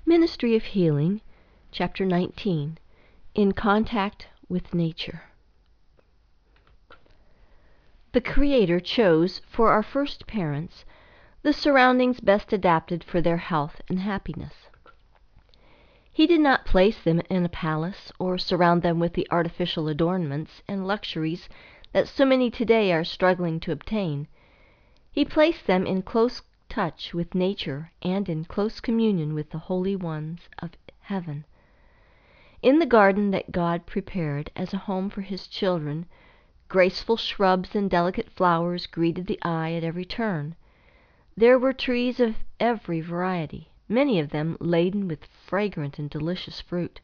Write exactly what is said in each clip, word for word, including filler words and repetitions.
Ministry of Healing, Chapter nineteen, In Contact with Nature. The Creator chose for our first parents the surroundings best adapted for their health and happiness. He did not place them in a palace or surround them with the artificial adornments and luxuries that so many today are struggling to obtain. He placed them in close touch with nature and in close communion with the holy ones of heaven. In the garden that God prepared as a home for his children, graceful shrubs and delicate flowers greeted the eye at every turn. There were trees of every variety, many of them laden with fragrant and delicious fruit.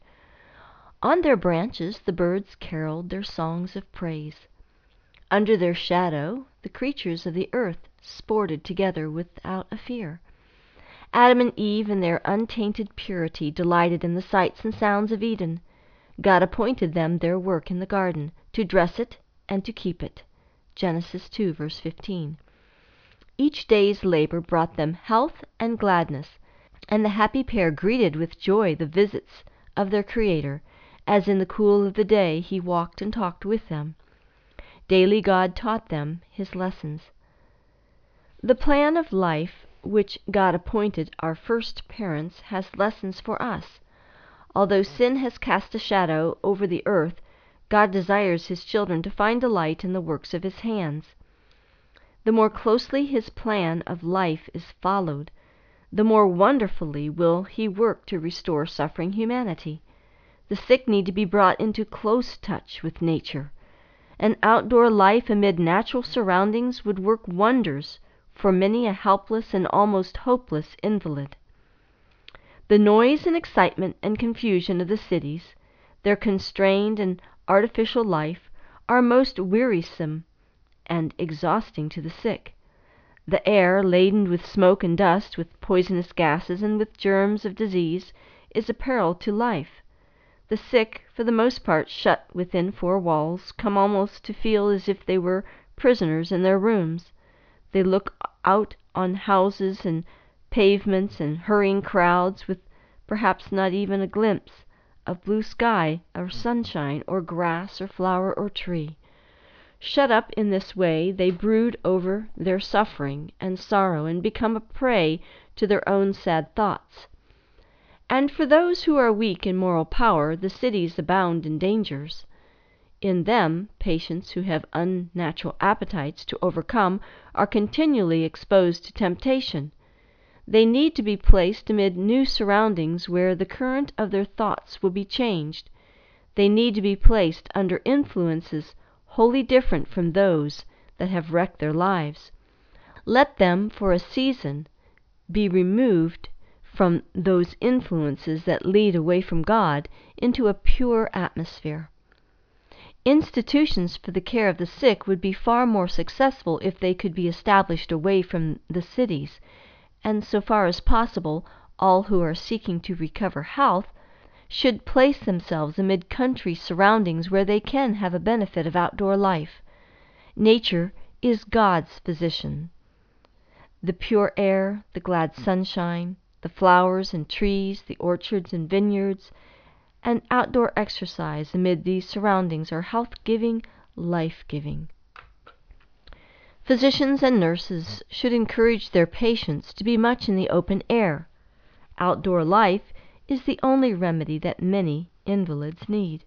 On their branches the birds caroled their songs of praise. Under their shadow the creatures of the earth sported together without a fear. Adam and Eve in their untainted purity delighted in the sights and sounds of Eden. God appointed them their work in the garden, to dress it and to keep it. Genesis two, verse fifteen. Each day's labor brought them health and gladness, and the happy pair greeted with joy the visits of their Creator, as in the cool of the day he walked and talked with them. Daily God taught them his lessons. The plan of life which God appointed our first parents has lessons for us. Although sin has cast a shadow over the earth, God desires his children to find delight in the works of his hands. The more closely his plan of life is followed, the more wonderfully will he work to restore suffering humanity. The sick need to be brought into close touch with nature. An outdoor life amid natural surroundings would work wonders for many a helpless and almost hopeless invalid. The noise and excitement and confusion of the cities, their constrained and artificial life, are most wearisome and exhausting to the sick. The air, laden with smoke and dust, with poisonous gases, and with germs of disease, is a peril to life. The sick, for the most part shut within four walls, come almost to feel as if they were prisoners in their rooms. They look out on houses and pavements and hurrying crowds, with perhaps not even a glimpse of blue sky or sunshine or grass or flower or tree. Shut up in this way, they brood over their suffering and sorrow and become a prey to their own sad thoughts. And for those who are weak in moral power, the cities abound in dangers. In them, patients who have unnatural appetites to overcome are continually exposed to temptation. They need to be placed amid new surroundings where the current of their thoughts will be changed. They need to be placed under influences wholly different from those that have wrecked their lives. Let them, for a season, be removed from those influences that lead away from God into a pure atmosphere. Institutions for the care of the sick would be far more successful if they could be established away from the cities, and so far as possible, all who are seeking to recover health should place themselves amid country surroundings where they can have a benefit of outdoor life. Nature is God's physician. The pure air, the glad sunshine, the flowers and trees, the orchards and vineyards, and outdoor exercise amid these surroundings are health-giving, life-giving. Physicians and nurses should encourage their patients to be much in the open air. Outdoor life is the only remedy that many invalids need.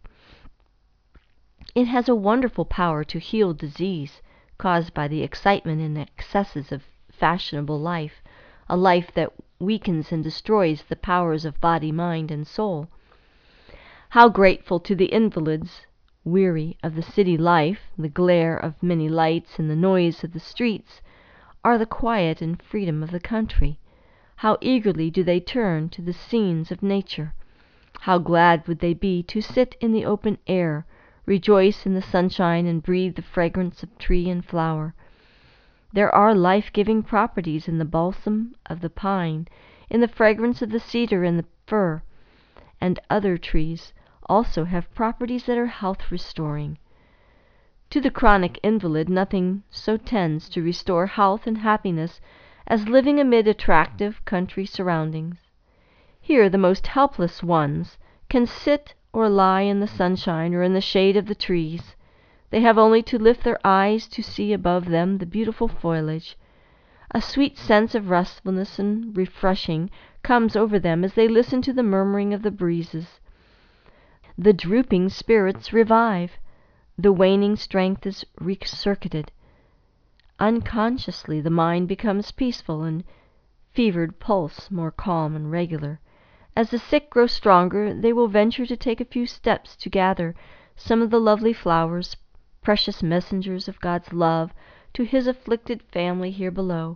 It has a wonderful power to heal disease caused by the excitement and excesses of fashionable life, a life that weakens and destroys the powers of body, mind, and soul. How grateful to the invalids, weary of the city life, the glare of many lights, and the noise of the streets, are the quiet and freedom of the country. How eagerly do they turn to the scenes of nature! How glad would they be to sit in the open air, rejoice in the sunshine, and breathe the fragrance of tree and flower! There are life-giving properties in the balsam of the pine, in the fragrance of the cedar and the fir, and other trees also have properties that are health-restoring. To the chronic invalid, nothing so tends to restore health and happiness as living amid attractive country surroundings. Here the most helpless ones can sit or lie in the sunshine or in the shade of the trees. They have only to lift their eyes to see above them the beautiful foliage. A sweet sense of restfulness and refreshing comes over them as they listen to the murmuring of the breezes. The drooping spirits revive. The waning strength is recircuited. Unconsciously the mind becomes peaceful, and fevered pulse more calm and regular. As the sick grow stronger, they will venture to take a few steps to gather some of the lovely flowers, precious messengers of God's love to His afflicted family here below.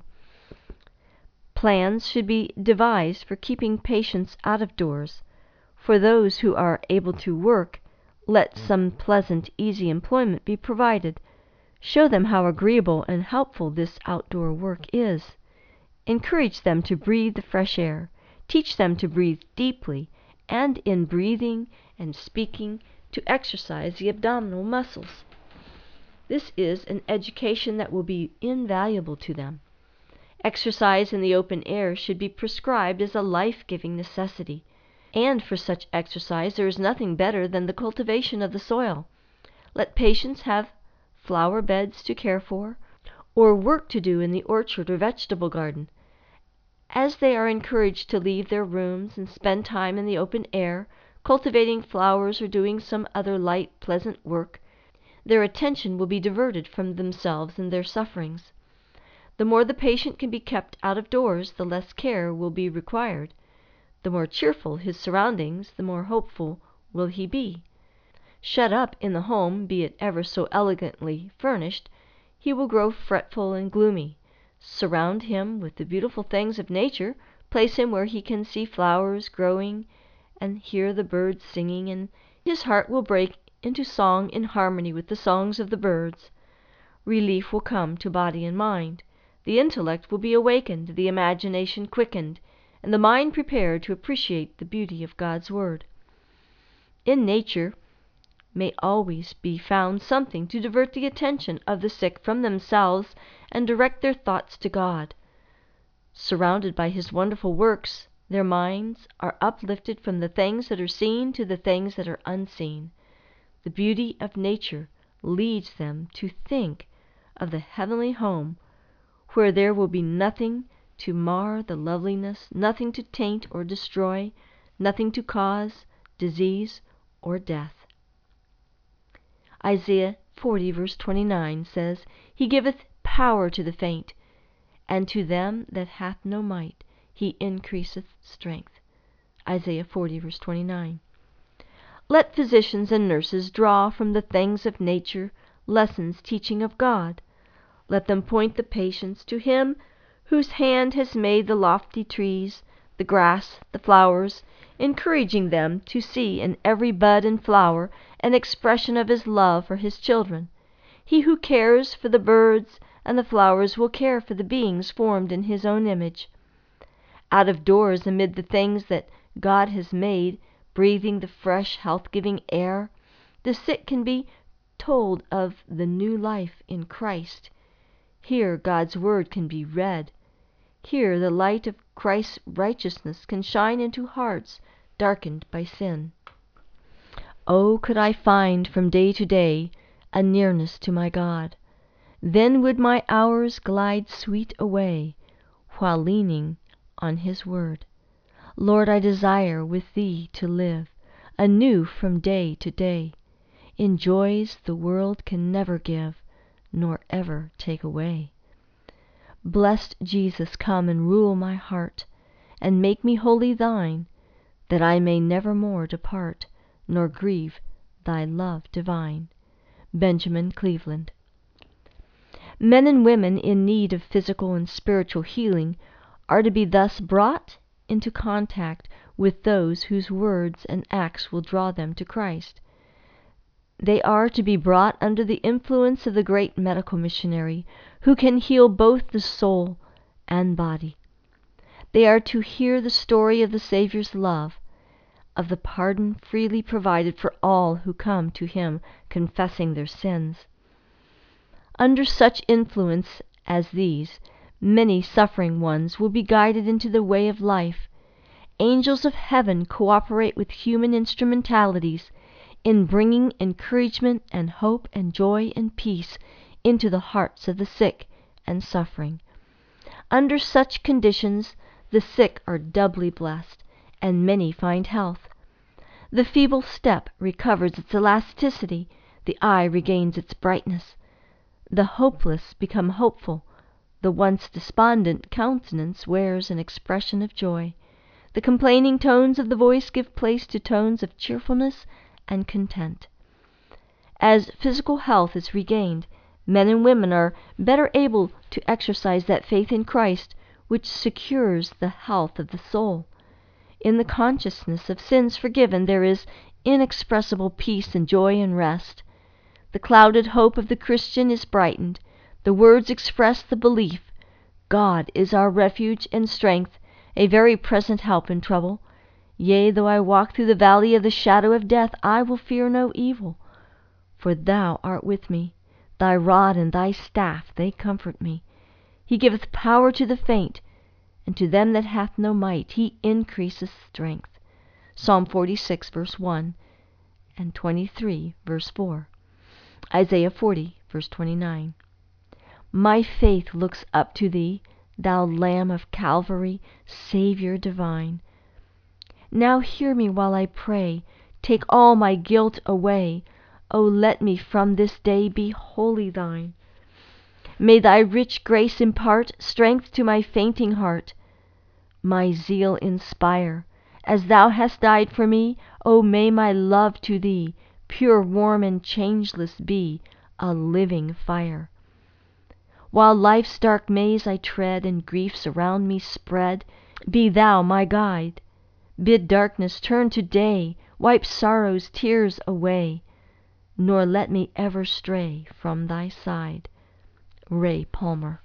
Plans should be devised for keeping patients out of doors. For those who are able to work, let some pleasant, easy employment be provided. Show them how agreeable and helpful this outdoor work is. Encourage them to breathe the fresh air. Teach them to breathe deeply, and in breathing and speaking to exercise the abdominal muscles. This is an education that will be invaluable to them. Exercise in the open air should be prescribed as a life-giving necessity, and for such exercise there is nothing better than the cultivation of the soil. Let patients have flower beds to care for, or work to do in the orchard or vegetable garden. As they are encouraged to leave their rooms and spend time in the open air, cultivating flowers or doing some other light, pleasant work, their attention will be diverted from themselves and their sufferings. The more the patient can be kept out of doors, the less care will be required. The more cheerful his surroundings, the more hopeful will he be. Shut up in the home, be it ever so elegantly furnished, he will grow fretful and gloomy. Surround him with the beautiful things of nature, place him where he can see flowers growing and hear the birds singing, and his heart will break into song in harmony with the songs of the birds. Relief will come to body and mind. The intellect will be awakened, the imagination quickened, and the mind prepared to appreciate the beauty of God's Word. In nature may always be found something to divert the attention of the sick from themselves and direct their thoughts to God. Surrounded by His wonderful works, their minds are uplifted from the things that are seen to the things that are unseen. The beauty of nature leads them to think of the heavenly home, where there will be nothing to mar the loveliness, nothing to taint or destroy, nothing to cause disease or death. Isaiah forty, verse twenty-nine says, He giveth power to the faint, and to them that hath no might He increaseth strength. Isaiah forty, verse twenty-nine. Let physicians and nurses draw from the things of nature lessons teaching of God. Let them point the patients to Him whose hand has made the lofty trees, the grass, the flowers, encouraging them to see in every bud and flower an expression of His love for His children. He who cares for the birds and the flowers will care for the beings formed in His own image. Out of doors, amid the things that God has made, breathing the fresh, health-giving air, the sick can be told of the new life in Christ. Here God's Word can be read. Here the light of Christ's righteousness can shine into hearts darkened by sin. Oh, could I find from day to day a nearness to my God, then would my hours glide sweet away, while leaning on His Word. Lord, I desire with Thee to live, anew from day to day, in joys the world can never give, nor ever take away. Blessed Jesus, come and rule my heart, and make me wholly Thine, that I may never more depart, nor grieve Thy love divine. Benjamin Cleveland. Men and women in need of physical and spiritual healing are to be thus brought into contact with those whose words and acts will draw them to Christ. They are to be brought under the influence of the great medical missionary, who can heal both the soul and body. They are to hear the story of the Savior's love, of the pardon freely provided for all who come to Him confessing their sins. Under such influence as these, many suffering ones will be guided into the way of life, angels of heaven cooperate with human instrumentalities in bringing encouragement and hope and joy and peace into the hearts of the sick and suffering. Under such conditions, the sick are doubly blessed, and many find health. The feeble step recovers its elasticity, the eye regains its brightness. The hopeless become hopeful, the once despondent countenance wears an expression of joy. The complaining tones of the voice give place to tones of cheerfulness and content. As physical health is regained, men and women are better able to exercise that faith in Christ which secures the health of the soul. In the consciousness of sins forgiven there is inexpressible peace and joy and rest. The clouded hope of the Christian is brightened. The words express the belief, God is our refuge and strength, a very present help in trouble. Yea, though I walk through the valley of the shadow of death, I will fear no evil. For thou art with me. Thy rod and thy staff, they comfort me. He giveth power to the faint, and to them that hath no might he increaseth strength. Psalm forty-six, verse one, and twenty-three, verse four. Isaiah forty, verse twenty-nine. My faith looks up to thee, thou Lamb of Calvary, Savior divine. Now hear me while I pray, take all my guilt away. O let me from this day be wholly thine. May thy rich grace impart strength to my fainting heart. My zeal inspire, as thou hast died for me. O may my love to thee, pure, warm, and changeless be, a living fire. While life's dark maze I tread, and griefs around me spread, be thou my guide. Bid darkness turn to day, wipe sorrow's tears away, nor let me ever stray from thy side. Ray Palmer.